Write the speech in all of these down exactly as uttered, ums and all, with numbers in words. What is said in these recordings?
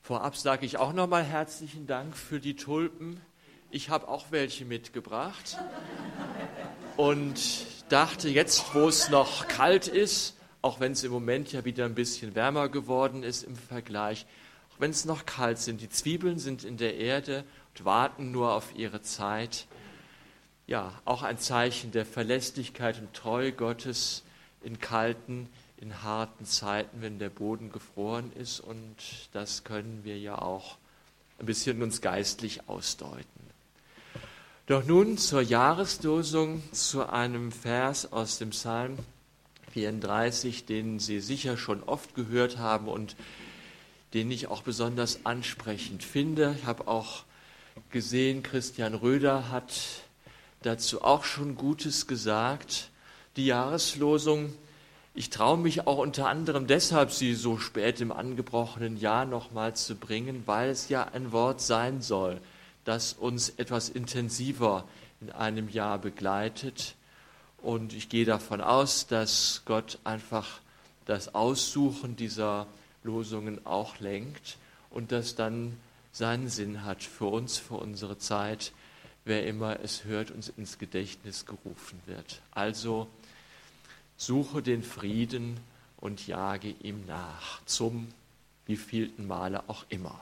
Vorab sage ich auch nochmal herzlichen Dank für die Tulpen. Ich habe auch welche mitgebracht und dachte, jetzt, wo es noch kalt ist, auch wenn es im Moment ja wieder ein bisschen wärmer geworden ist im Vergleich, auch wenn es noch kalt sind, die Zwiebeln sind in der Erde und warten nur auf ihre Zeit. Ja, auch ein Zeichen der Verlässlichkeit und Treue Gottes in kalten, in harten Zeiten, wenn der Boden gefroren ist, und das können wir ja auch ein bisschen uns geistlich ausdeuten. Doch nun zur Jahreslosung, zu einem Vers aus dem Psalm vierunddreißig, den Sie sicher schon oft gehört haben und den ich auch besonders ansprechend finde. Ich habe auch gesehen, Christian Röder hat dazu auch schon Gutes gesagt. Die Jahreslosung, ich traue mich auch unter anderem deshalb, sie so spät im angebrochenen Jahr nochmal zu bringen, weil es ja ein Wort sein soll, das uns etwas intensiver in einem Jahr begleitet. Und ich gehe davon aus, dass Gott einfach das Aussuchen dieser Losungen auch lenkt und das dann seinen Sinn hat für uns, für unsere Zeit, wer immer es hört, uns ins Gedächtnis gerufen wird. Also suche den Frieden und jage ihm nach, zum wievielten Male auch immer.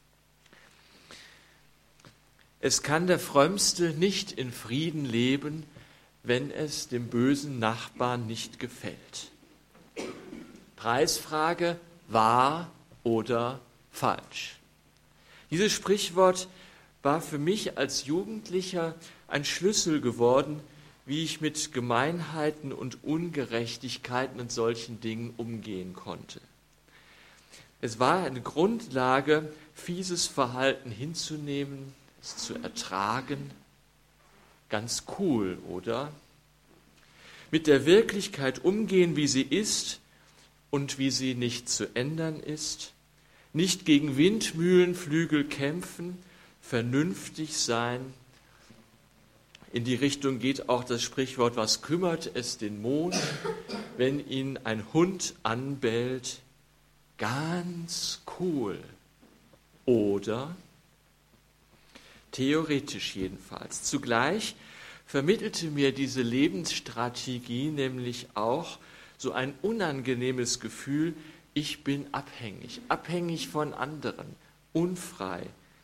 Es kann der Frömmste nicht in Frieden leben, wenn es dem bösen Nachbarn nicht gefällt. Preisfrage: wahr oder falsch? Dieses Sprichwort war für mich als Jugendlicher ein Schlüssel geworden, wie ich mit Gemeinheiten und Ungerechtigkeiten und solchen Dingen umgehen konnte. Es war eine Grundlage, fieses Verhalten hinzunehmen, es zu ertragen. Ganz cool, oder? Mit der Wirklichkeit umgehen, wie sie ist und wie sie nicht zu ändern ist. Nicht gegen Windmühlenflügel kämpfen, vernünftig sein. In die Richtung geht auch das Sprichwort: was kümmert es den Mond, wenn ihn ein Hund anbellt? Ganz cool. Oder? Theoretisch jedenfalls. Zugleich vermittelte mir diese Lebensstrategie nämlich auch so ein unangenehmes Gefühl, ich bin abhängig, abhängig von anderen, unfrei.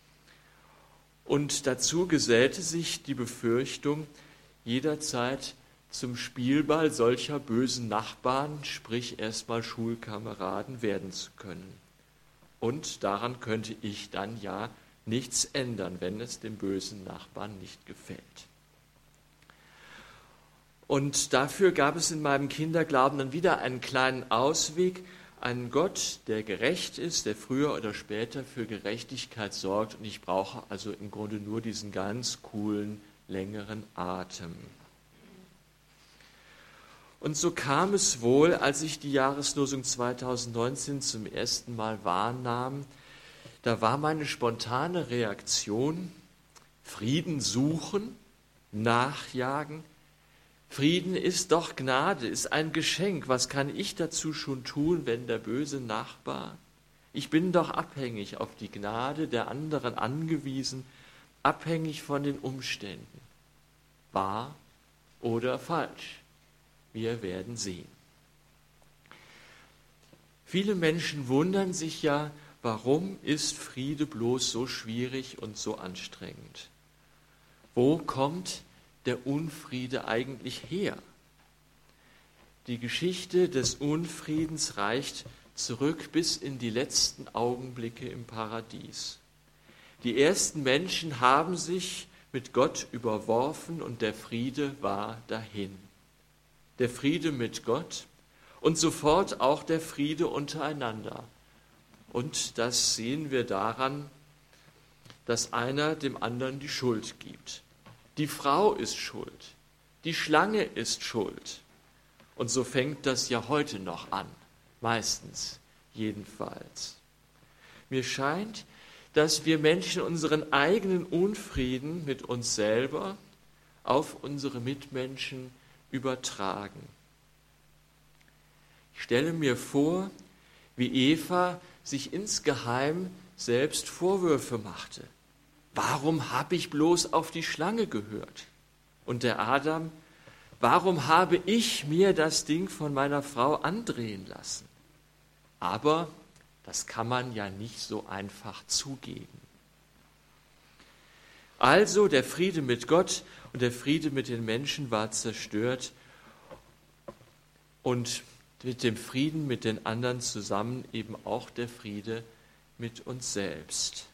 Und dazu gesellte sich die Befürchtung, jederzeit zum Spielball solcher bösen Nachbarn, sprich erstmal Schulkameraden, werden zu können. Und daran könnte ich dann ja nichts ändern, wenn es dem bösen Nachbarn nicht gefällt. Und dafür gab es in meinem Kinderglauben dann wieder einen kleinen Ausweg, einen Gott, der gerecht ist, der früher oder später für Gerechtigkeit sorgt, und ich brauche also im Grunde nur diesen ganz coolen, längeren Atem. Und so kam es wohl, als ich die Jahreslosung zweitausendneunzehn zum ersten Mal wahrnahm, da war meine spontane Reaktion: Frieden suchen, nachjagen. Frieden ist doch Gnade, ist ein Geschenk. Was kann ich dazu schon tun, wenn der böse Nachbar? Ich bin doch abhängig, auf die Gnade der anderen angewiesen, abhängig von den Umständen. Wahr oder falsch? Wir werden sehen. Viele Menschen wundern sich ja, warum ist Friede bloß so schwierig und so anstrengend? Wo kommt der Unfriede eigentlich her? Die Geschichte des Unfriedens reicht zurück bis in die letzten Augenblicke im Paradies. Die ersten Menschen haben sich mit Gott überworfen und der Friede war dahin. Der Friede mit Gott und sofort auch der Friede untereinander. Und das sehen wir daran, dass einer dem anderen die Schuld gibt. Die Frau ist schuld, die Schlange ist schuld. Und so fängt das ja heute noch an, meistens jedenfalls. Mir scheint, dass wir Menschen unseren eigenen Unfrieden mit uns selber auf unsere Mitmenschen übertragen. Ich stelle mir vor, wie Eva sich insgeheim selbst Vorwürfe machte. Warum habe ich bloß auf die Schlange gehört? Und der Adam, warum habe ich mir das Ding von meiner Frau andrehen lassen? Aber das kann man ja nicht so einfach zugeben. Also der Friede mit Gott und der Friede mit den Menschen war zerstört und mit dem Frieden mit den anderen zusammen eben auch der Friede mit uns selbst.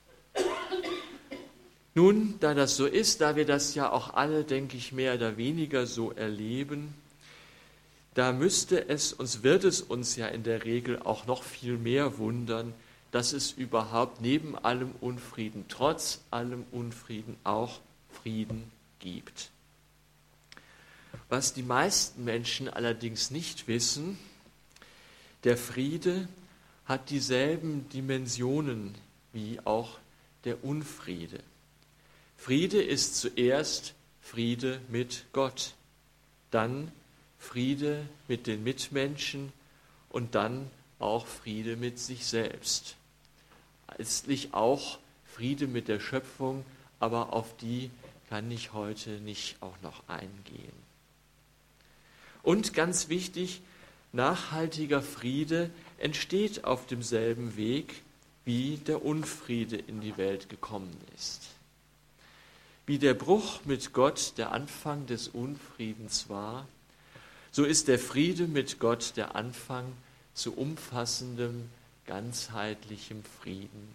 Nun, da das so ist, da wir das ja auch alle, denke ich, mehr oder weniger so erleben, da müsste es uns, wird es uns ja in der Regel auch noch viel mehr wundern, dass es überhaupt neben allem Unfrieden, trotz allem Unfrieden auch Frieden gibt. Was die meisten Menschen allerdings nicht wissen, der Friede hat dieselben Dimensionen wie auch der Unfriede. Friede ist zuerst Friede mit Gott, dann Friede mit den Mitmenschen und dann auch Friede mit sich selbst. Letztlich auch Friede mit der Schöpfung, aber auf die kann ich heute nicht auch noch eingehen. Und ganz wichtig, nachhaltiger Friede entsteht auf demselben Weg, wie der Unfriede in die Welt gekommen ist. Wie der Bruch mit Gott der Anfang des Unfriedens war, so ist der Friede mit Gott der Anfang zu umfassendem, ganzheitlichem Frieden.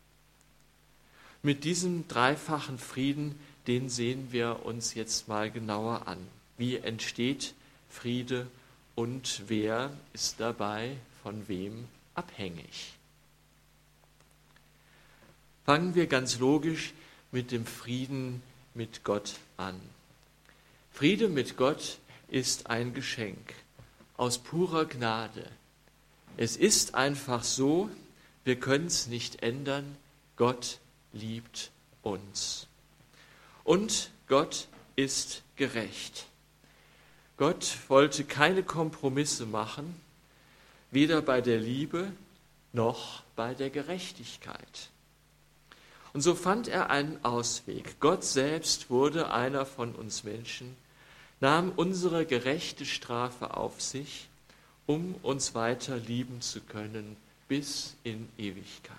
Mit diesem dreifachen Frieden, den sehen wir uns jetzt mal genauer an. Wie entsteht Friede und wer ist dabei von wem abhängig? Fangen wir ganz logisch mit dem Frieden mit Gott an. Friede mit Gott ist ein Geschenk aus purer Gnade. Es ist einfach so, wir können es nicht ändern, Gott liebt uns. Und Gott ist gerecht. Gott wollte keine Kompromisse machen, weder bei der Liebe noch bei der Gerechtigkeit. Und so fand er einen Ausweg. Gott selbst wurde einer von uns Menschen, nahm unsere gerechte Strafe auf sich, um uns weiter lieben zu können bis in Ewigkeit.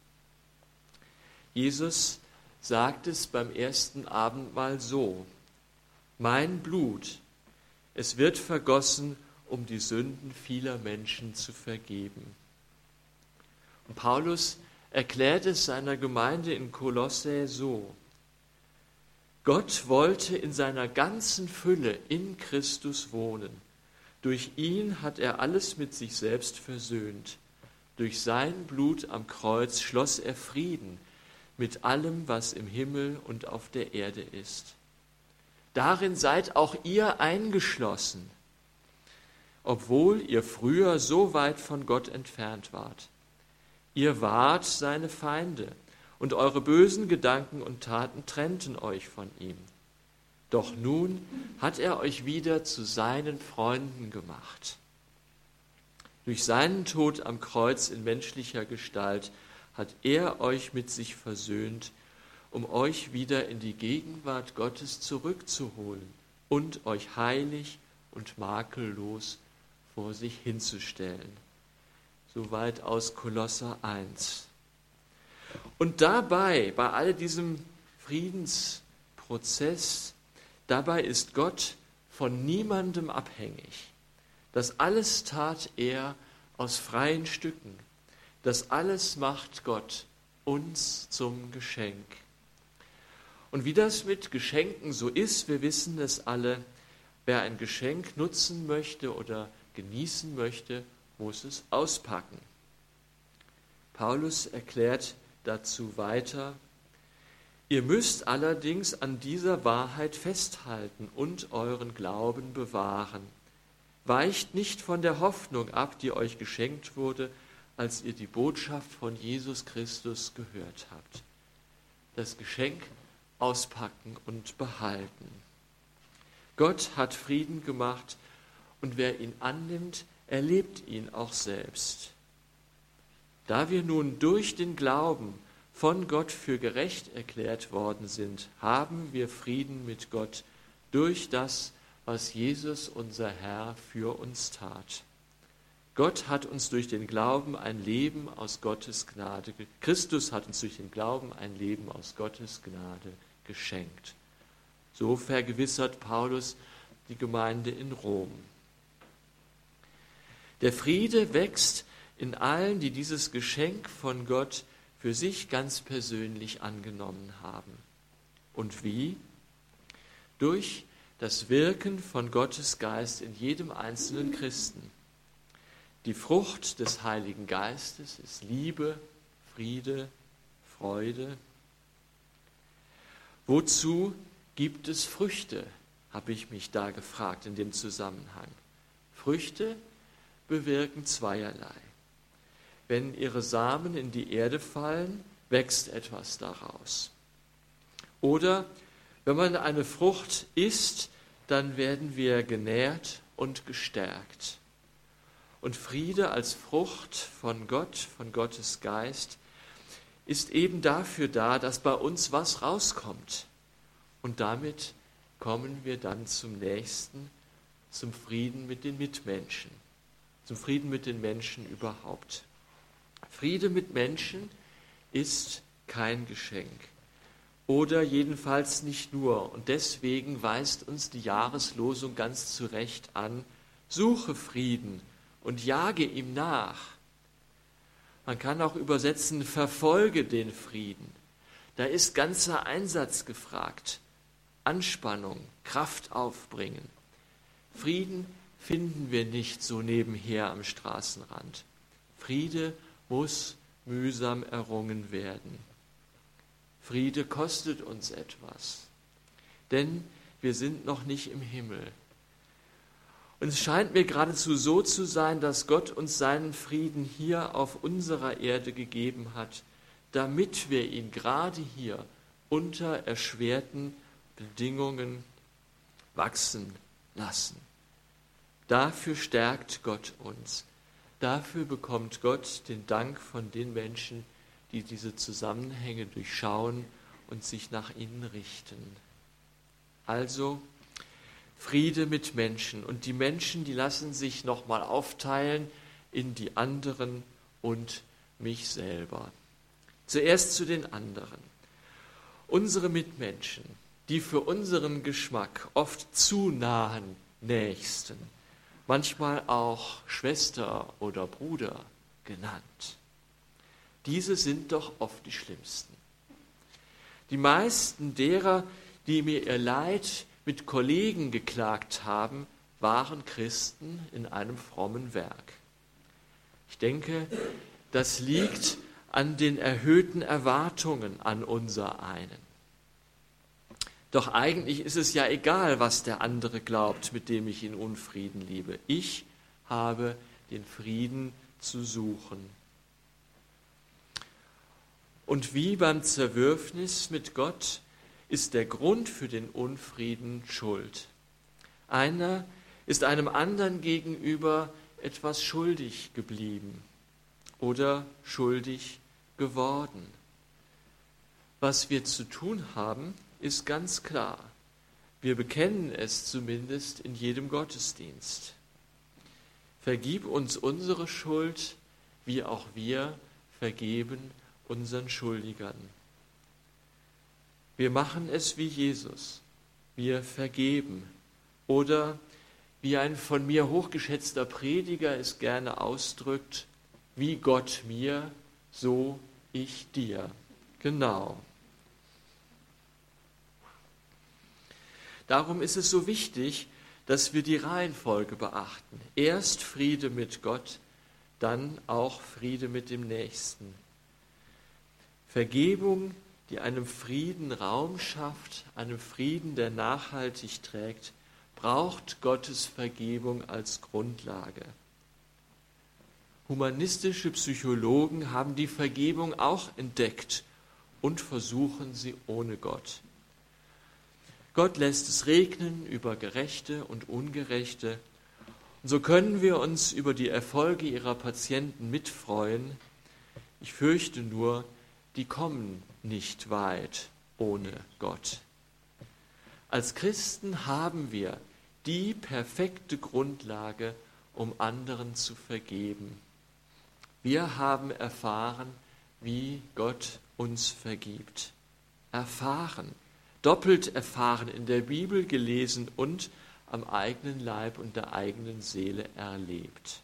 Jesus sagt es beim ersten Abendmahl so: Mein Blut, es wird vergossen, um die Sünden vieler Menschen zu vergeben. Und Paulus erklärt es seiner Gemeinde in Kolossä so: Gott wollte in seiner ganzen Fülle in Christus wohnen. Durch ihn hat er alles mit sich selbst versöhnt. Durch sein Blut am Kreuz schloss er Frieden mit allem, was im Himmel und auf der Erde ist. Darin seid auch ihr eingeschlossen, obwohl ihr früher so weit von Gott entfernt wart. Ihr wart seine Feinde, und eure bösen Gedanken und Taten trennten euch von ihm. Doch nun hat er euch wieder zu seinen Freunden gemacht. Durch seinen Tod am Kreuz in menschlicher Gestalt hat er euch mit sich versöhnt, um euch wieder in die Gegenwart Gottes zurückzuholen und euch heilig und makellos vor sich hinzustellen. Soweit aus Kolosser eins. Und dabei, bei all diesem Friedensprozess, dabei ist Gott von niemandem abhängig. Das alles tat er aus freien Stücken. Das alles macht Gott uns zum Geschenk. Und wie das mit Geschenken so ist, wir wissen es alle, wer ein Geschenk nutzen möchte oder genießen möchte, muss es auspacken. Paulus erklärt dazu weiter: Ihr müsst allerdings an dieser Wahrheit festhalten und euren Glauben bewahren. Weicht nicht von der Hoffnung ab, die euch geschenkt wurde, als ihr die Botschaft von Jesus Christus gehört habt. Das Geschenk auspacken und behalten. Gott hat Frieden gemacht und wer ihn annimmt, erlebt ihn auch selbst. Da wir nun durch den Glauben von Gott für gerecht erklärt worden sind, haben wir Frieden mit Gott durch das, was Jesus, unser Herr, für uns tat. Gott hat uns durch den Glauben ein Leben aus Gottes Gnade, Christus hat uns durch den Glauben ein Leben aus Gottes Gnade geschenkt. So vergewissert Paulus die Gemeinde in Rom. Der Friede wächst in allen, die dieses Geschenk von Gott für sich ganz persönlich angenommen haben. Und wie? Durch das Wirken von Gottes Geist in jedem einzelnen Christen. Die Frucht des Heiligen Geistes ist Liebe, Friede, Freude. Wozu gibt es Früchte, habe ich mich da gefragt in dem Zusammenhang. Früchte bewirken zweierlei. Wenn ihre Samen in die Erde fallen, wächst etwas daraus. Oder wenn man eine Frucht isst, dann werden wir genährt und gestärkt. Und Friede als Frucht von Gott, von Gottes Geist, ist eben dafür da, dass bei uns was rauskommt. Und damit kommen wir dann zum Nächsten, zum Frieden mit den Mitmenschen, zum Frieden mit den Menschen überhaupt. Friede mit Menschen ist kein Geschenk. Oder jedenfalls nicht nur. Und deswegen weist uns die Jahreslosung ganz zu Recht an, suche Frieden und jage ihm nach. Man kann auch übersetzen, verfolge den Frieden. Da ist ganzer Einsatz gefragt. Anspannung, Kraft aufbringen. Frieden finden wir nicht so nebenher am Straßenrand. Friede muss mühsam errungen werden. Friede kostet uns etwas, denn wir sind noch nicht im Himmel. Und es scheint mir geradezu so zu sein, dass Gott uns seinen Frieden hier auf unserer Erde gegeben hat, damit wir ihn gerade hier unter erschwerten Bedingungen wachsen lassen. Dafür stärkt Gott uns. Dafür bekommt Gott den Dank von den Menschen, die diese Zusammenhänge durchschauen und sich nach ihnen richten. Also Friede mit Menschen. Und die Menschen, die lassen sich nochmal aufteilen in die anderen und mich selber. Zuerst zu den anderen. Unsere Mitmenschen, die für unseren Geschmack oft zu nahen Nächsten, manchmal auch Schwester oder Bruder genannt. Diese sind doch oft die schlimmsten. Die meisten derer, die mir ihr Leid mit Kollegen geklagt haben, waren Christen in einem frommen Werk. Ich denke, das liegt an den erhöhten Erwartungen an unser einen. Doch eigentlich ist es ja egal, was der andere glaubt, mit dem ich in Unfrieden lebe. Ich habe den Frieden zu suchen. Und wie beim Zerwürfnis mit Gott ist der Grund für den Unfrieden Schuld. Einer ist einem anderen gegenüber etwas schuldig geblieben oder schuldig geworden. Was wir zu tun haben, ist ganz klar. Wir bekennen es zumindest in jedem Gottesdienst. Vergib uns unsere Schuld, wie auch wir vergeben unseren Schuldigern. Wir machen es wie Jesus. Wir vergeben. Oder wie ein von mir hochgeschätzter Prediger es gerne ausdrückt, wie Gott mir, so ich dir. Genau. Darum ist es so wichtig, dass wir die Reihenfolge beachten. Erst Friede mit Gott, dann auch Friede mit dem Nächsten. Vergebung, die einem Frieden Raum schafft, einem Frieden, der nachhaltig trägt, braucht Gottes Vergebung als Grundlage. Humanistische Psychologen haben die Vergebung auch entdeckt und versuchen sie ohne Gott. Gott lässt es regnen über Gerechte und Ungerechte. Und so können wir uns über die Erfolge ihrer Patienten mitfreuen, Ich fürchte nur, die kommen nicht weit ohne Gott. Als Christen haben wir die perfekte Grundlage, um anderen zu vergeben. Wir haben erfahren, wie Gott uns vergibt. Erfahren, doppelt erfahren, in der Bibel gelesen und am eigenen Leib und der eigenen Seele erlebt.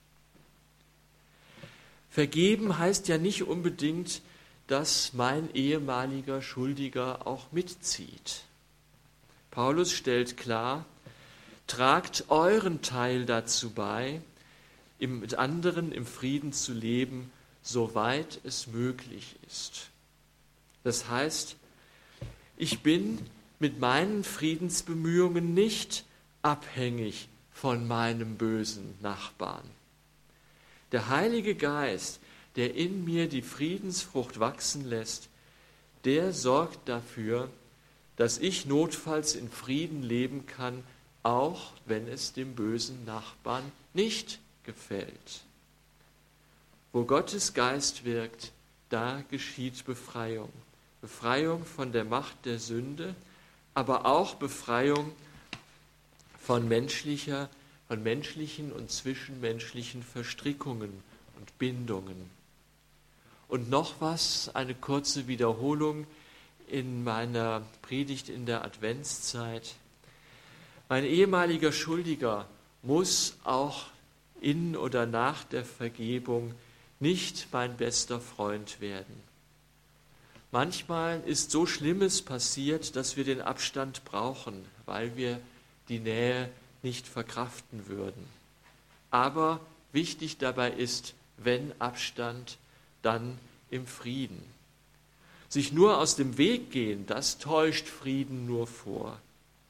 Vergeben heißt ja nicht unbedingt, dass mein ehemaliger Schuldiger auch mitzieht. Paulus stellt klar, tragt euren Teil dazu bei, mit anderen im Frieden zu leben, soweit es möglich ist. Das heißt, ich bin mit meinen Friedensbemühungen nicht abhängig von meinem bösen Nachbarn. Der Heilige Geist, der in mir die Friedensfrucht wachsen lässt, der sorgt dafür, dass ich notfalls in Frieden leben kann, auch wenn es dem bösen Nachbarn nicht gefällt. Wo Gottes Geist wirkt, da geschieht Befreiung. Befreiung von der Macht der Sünde, aber auch Befreiung von menschlicher, von menschlichen und zwischenmenschlichen Verstrickungen und Bindungen. Und noch was, eine kurze Wiederholung in meiner Predigt in der Adventszeit. Mein ehemaliger Schuldiger muss auch in oder nach der Vergebung nicht mein bester Freund werden. Manchmal ist so Schlimmes passiert, dass wir den Abstand brauchen, weil wir die Nähe nicht verkraften würden. Aber wichtig dabei ist, wenn Abstand, dann im Frieden. Sich nur aus dem Weg gehen, das täuscht Frieden nur vor,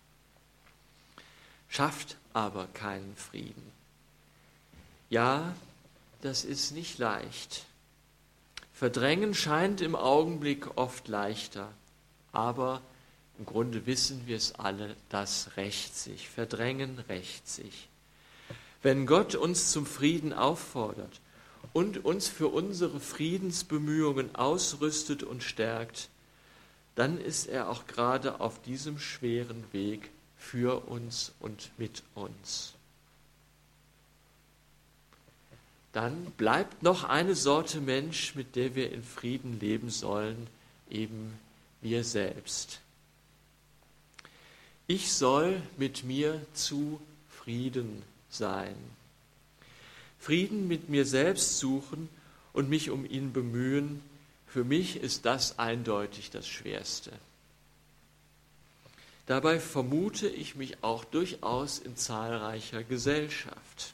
schafft aber keinen Frieden. Ja, das ist nicht leicht. Verdrängen scheint im Augenblick oft leichter, aber im Grunde wissen wir es alle, das rächt sich. Verdrängen rächt sich. Wenn Gott uns zum Frieden auffordert und uns für unsere Friedensbemühungen ausrüstet und stärkt, dann ist er auch gerade auf diesem schweren Weg für uns und mit uns. Dann bleibt noch eine Sorte Mensch, mit der wir in Frieden leben sollen, eben wir selbst. Ich soll mit mir zufrieden sein. Frieden mit mir selbst suchen und mich um ihn bemühen, für mich ist das eindeutig das Schwerste. Dabei vermute ich mich auch durchaus in zahlreicher Gesellschaft.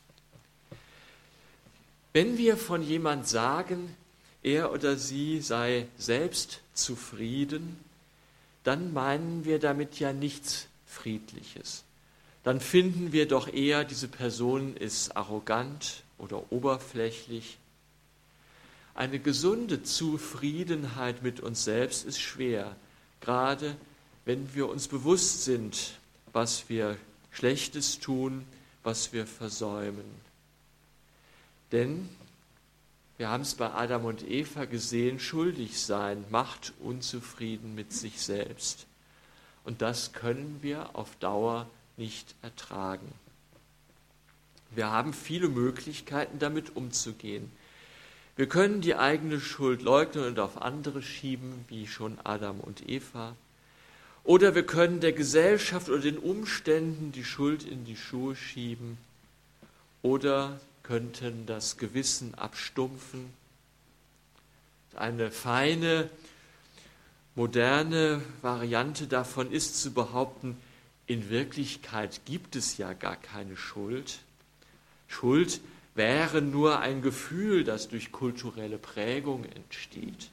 Wenn wir von jemand sagen, er oder sie sei selbst zufrieden, dann meinen wir damit ja nichts Friedliches. Dann finden wir doch eher, diese Person ist arrogant oder oberflächlich. Eine gesunde Zufriedenheit mit uns selbst ist schwer, gerade wenn wir uns bewusst sind, was wir Schlechtes tun, was wir versäumen. Denn, wir haben es bei Adam und Eva gesehen, schuldig sein macht unzufrieden mit sich selbst. Und das können wir auf Dauer nicht ertragen. Wir haben viele Möglichkeiten, damit umzugehen. Wir können die eigene Schuld leugnen und auf andere schieben, wie schon Adam und Eva. Oder wir können der Gesellschaft oder den Umständen die Schuld in die Schuhe schieben. Oder könnten das Gewissen abstumpfen. Eine feine, moderne Variante davon ist zu behaupten, in Wirklichkeit gibt es ja gar keine Schuld. Schuld wäre nur ein Gefühl, das durch kulturelle Prägung entsteht.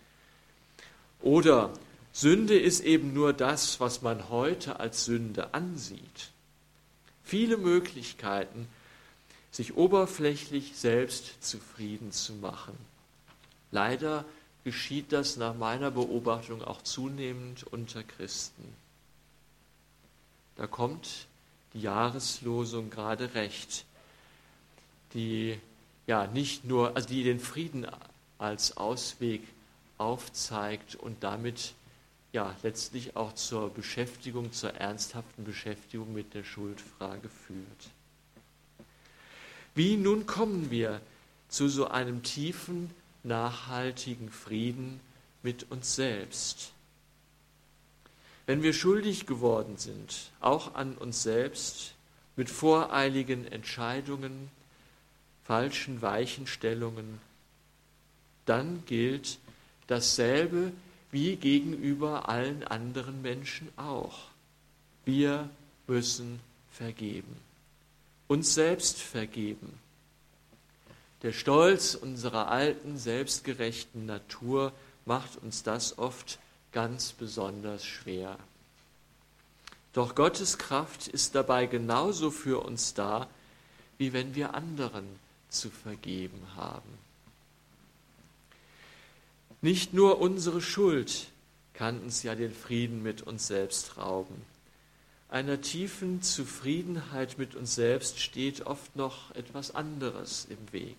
Oder Sünde ist eben nur das, was man heute als Sünde ansieht. Viele Möglichkeiten, sich oberflächlich selbst zufrieden zu machen. Leider geschieht das nach meiner Beobachtung auch zunehmend unter Christen. Da kommt die Jahreslosung gerade recht, die ja nicht nur, also die den Frieden als Ausweg aufzeigt und damit ja letztlich auch zur Beschäftigung, zur ernsthaften Beschäftigung mit der Schuldfrage führt. Wie nun kommen wir zu so einem tiefen, nachhaltigen Frieden mit uns selbst? Wenn wir schuldig geworden sind, auch an uns selbst, mit voreiligen Entscheidungen, falschen Weichenstellungen, dann gilt dasselbe wie gegenüber allen anderen Menschen auch. Wir müssen vergeben, uns selbst vergeben. Der Stolz unserer alten, selbstgerechten Natur macht uns das oft ganz besonders schwer. Doch Gottes Kraft ist dabei genauso für uns da, wie wenn wir anderen zu vergeben haben. Nicht nur unsere Schuld kann uns ja den Frieden mit uns selbst rauben. Einer tiefen Zufriedenheit mit uns selbst steht oft noch etwas anderes im Weg.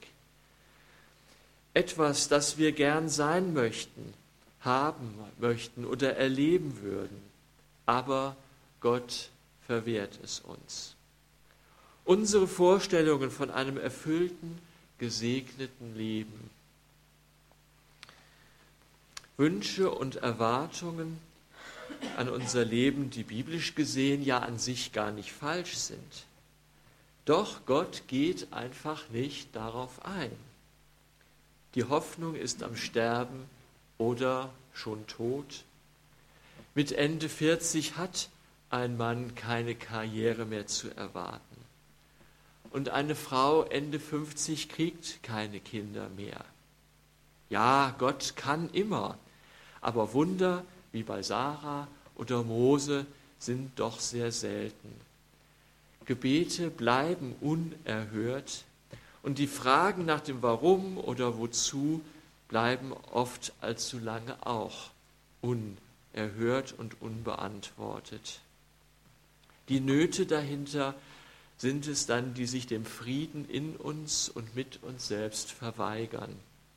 Etwas, das wir gern sein möchten, haben möchten oder erleben würden, aber Gott verwehrt es uns. Unsere Vorstellungen von einem erfüllten, gesegneten Leben. Wünsche und Erwartungen an unser Leben, die biblisch gesehen ja an sich gar nicht falsch sind. Doch Gott geht einfach nicht darauf ein. Die Hoffnung ist am Sterben oder schon tot. Mit Ende vierzig hat ein Mann keine Karriere mehr zu erwarten. Und eine Frau Ende fünfzig kriegt keine Kinder mehr. Ja, Gott kann immer, aber Wunder wie bei Sarah oder Mose sind doch sehr selten. Gebete bleiben unerhört und die Fragen nach dem Warum oder Wozu bleiben oft allzu lange auch unerhört und unbeantwortet. Die Nöte dahinter sind es dann, die sich dem Frieden in uns und mit uns selbst verweigern.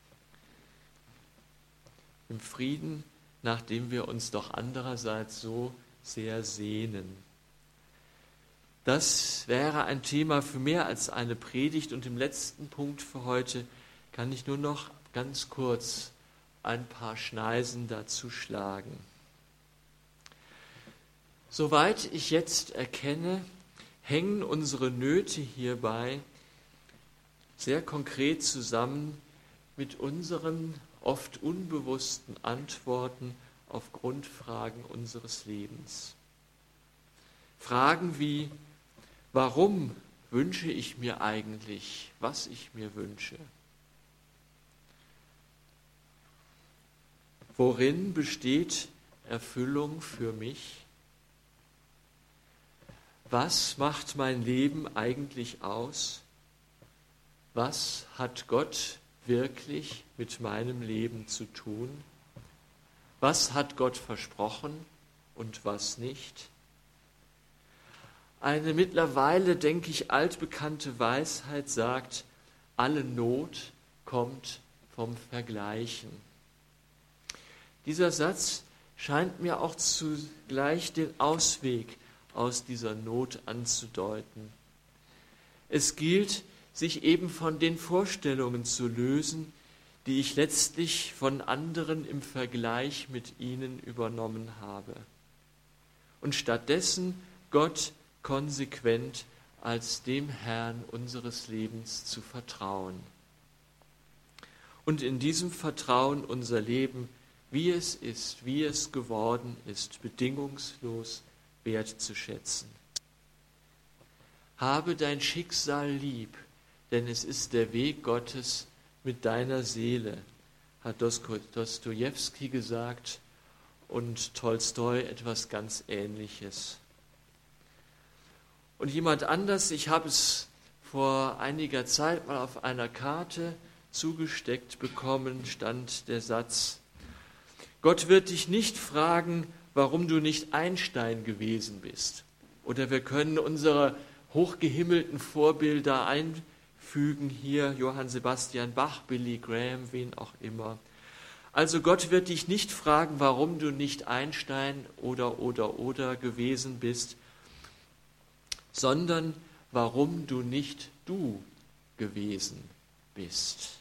Im Frieden, nach dem wir uns doch andererseits so sehr sehnen. Das wäre ein Thema für mehr als eine Predigt und im letzten Punkt für heute kann ich nur noch ganz kurz ein paar Schneisen dazu schlagen. Soweit ich jetzt erkenne, hängen unsere Nöte hierbei sehr konkret zusammen mit unseren oft unbewussten Antworten auf Grundfragen unseres Lebens. Fragen wie, warum wünsche ich mir eigentlich, was ich mir wünsche? Worin besteht Erfüllung für mich? Was macht mein Leben eigentlich aus? Was hat Gott wirklich mit meinem Leben zu tun? Was hat Gott versprochen und was nicht? Eine mittlerweile, denke ich, altbekannte Weisheit sagt, alle Not kommt vom Vergleichen. Dieser Satz scheint mir auch zugleich den Ausweg aus dieser Not anzudeuten. Es gilt, sich eben von den Vorstellungen zu lösen, die ich letztlich von anderen im Vergleich mit ihnen übernommen habe. Und stattdessen Gott konsequent als dem Herrn unseres Lebens zu vertrauen. Und in diesem Vertrauen unser Leben, wie es ist, wie es geworden ist, bedingungslos wertzuschätzen. Habe dein Schicksal lieb, denn es ist der Weg Gottes mit deiner Seele, hat Dostojewski gesagt und Tolstoi etwas ganz Ähnliches. Und jemand anders, ich habe es vor einiger Zeit mal auf einer Karte zugesteckt bekommen, stand der Satz, Gott wird dich nicht fragen, warum du nicht Einstein gewesen bist. Oder wir können unsere hochgehimmelten Vorbilder einfügen, fügen hier Johann Sebastian Bach, Billy Graham, wen auch immer. Also Gott wird dich nicht fragen, warum du nicht Einstein oder, oder, oder gewesen bist, sondern warum du nicht du gewesen bist.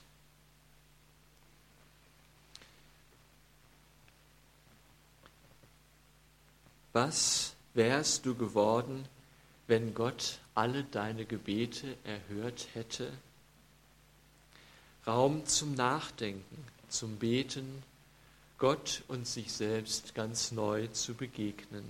Was wärst du geworden, wenn Gott alle deine Gebete erhört hätte? Raum zum Nachdenken, zum Beten, Gott und sich selbst ganz neu zu begegnen.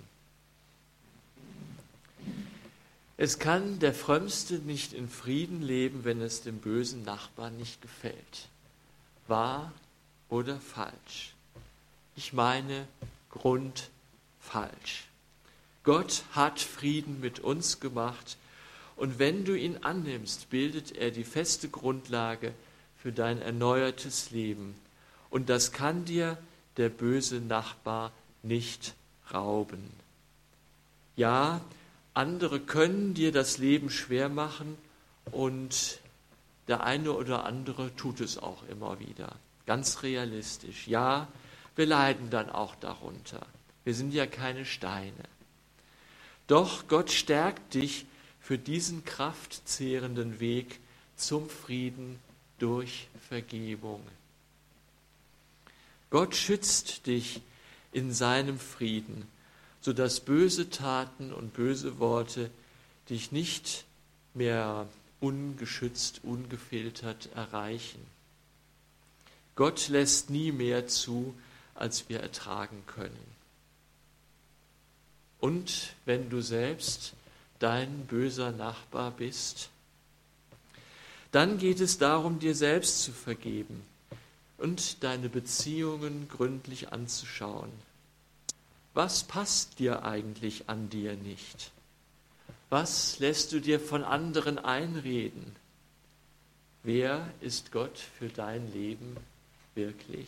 Es kann der Frömmste nicht in Frieden leben, wenn es dem bösen Nachbarn nicht gefällt. Wahr oder falsch? Ich meine grundfalsch. Gott hat Frieden mit uns gemacht und wenn du ihn annimmst, bildet er die feste Grundlage für dein erneuertes Leben. Und das kann dir der böse Nachbar nicht rauben. Ja, andere können dir das Leben schwer machen und der eine oder andere tut es auch immer wieder. Ganz realistisch. Ja, wir leiden dann auch darunter. Wir sind ja keine Steine. Doch Gott stärkt dich für diesen kraftzehrenden Weg zum Frieden durch Vergebung. Gott schützt dich in seinem Frieden, sodass böse Taten und böse Worte dich nicht mehr ungeschützt, ungefiltert erreichen. Gott lässt nie mehr zu, als wir ertragen können. Und wenn du selbst dein böser Nachbar bist, dann geht es darum, dir selbst zu vergeben und deine Beziehungen gründlich anzuschauen. Was passt dir eigentlich an dir nicht? Was lässt du dir von anderen einreden? Wer ist Gott für dein Leben wirklich?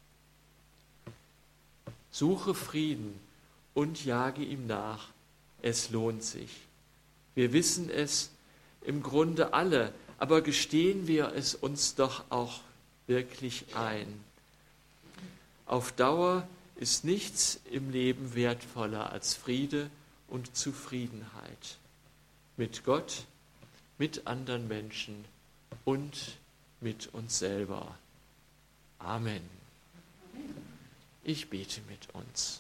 Suche Frieden und jage ihm nach. Es lohnt sich. Wir wissen es im Grunde alle, aber gestehen wir es uns doch auch wirklich ein. Auf Dauer ist nichts im Leben wertvoller als Friede und Zufriedenheit. Mit Gott, mit anderen Menschen und mit uns selber. Amen. Ich bete mit uns.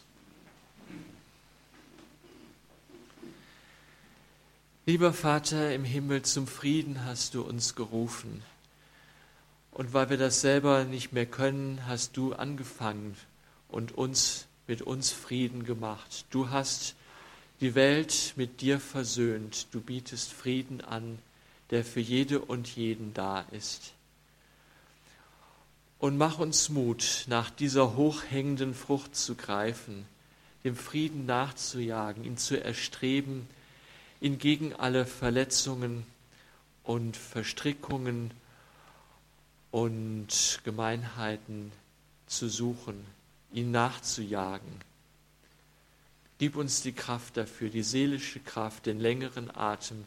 Lieber Vater im Himmel, zum Frieden hast du uns gerufen. Und weil wir das selber nicht mehr können, hast du angefangen und uns mit uns Frieden gemacht. Du hast die Welt mit dir versöhnt. Du bietest Frieden an, der für jede und jeden da ist. Und mach uns Mut, nach dieser hochhängenden Frucht zu greifen, dem Frieden nachzujagen, ihn zu erstreben, ihn gegen alle Verletzungen und Verstrickungen und Gemeinheiten zu suchen, ihn nachzujagen. Gib uns die Kraft dafür, die seelische Kraft, den längeren Atem.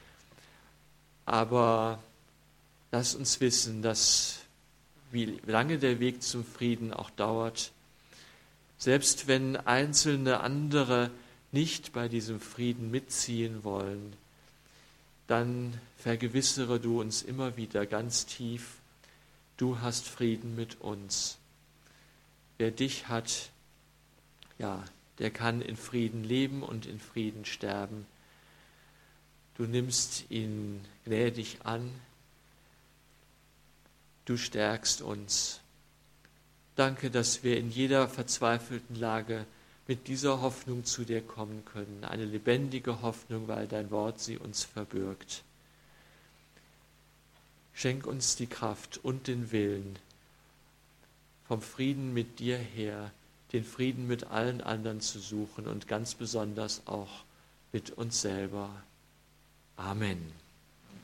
Aber lass uns wissen, dass wie lange der Weg zum Frieden auch dauert, selbst wenn einzelne andere nicht bei diesem Frieden mitziehen wollen, dann vergewissere du uns immer wieder ganz tief, du hast Frieden mit uns. Wer dich hat, ja, der kann in Frieden leben und in Frieden sterben. Du nimmst ihn gnädig an, du stärkst uns. Danke, dass wir in jeder verzweifelten Lage mit dieser Hoffnung zu dir kommen können. Eine lebendige Hoffnung, weil dein Wort sie uns verbirgt. Schenk uns die Kraft und den Willen, vom Frieden mit dir her, den Frieden mit allen anderen zu suchen und ganz besonders auch mit uns selber. Amen.